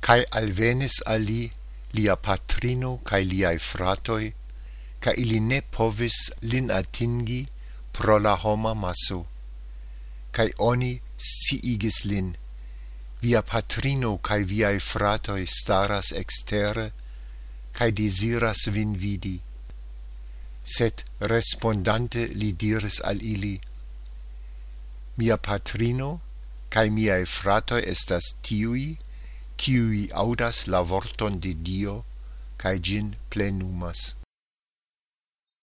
Cae alvenis al li lia patrino cae liae fratoi, ca ili ne povis lin atingi pro la homa masso. Cae oni sciigis lin: via patrino cae viae fratoi staras extere, cae desiras vin vidi. Sed respondante li diris al ili: mia patrino cae miae fratoi estas tiui, kiui audas la vorton de Dio, cae gin plenumas.